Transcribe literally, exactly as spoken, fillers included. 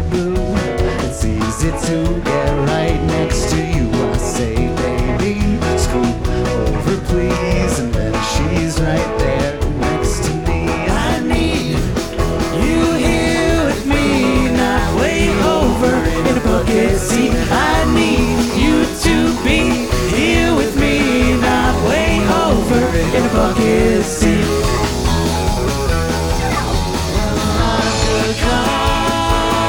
boo. It's easy to get right next to you. I say, baby, scoot over please, and then she's right there next to me. I need you here with me, not way over in a bucket seat. I need you to be here with me, not way over in a bucket seat.